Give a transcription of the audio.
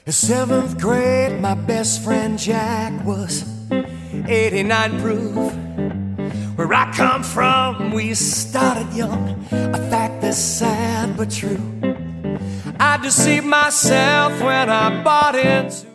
In seventh grade, my best friend Jack was 89 proof. Where I come from, we started young, a fact that's sad but true. I deceived myself when I bought into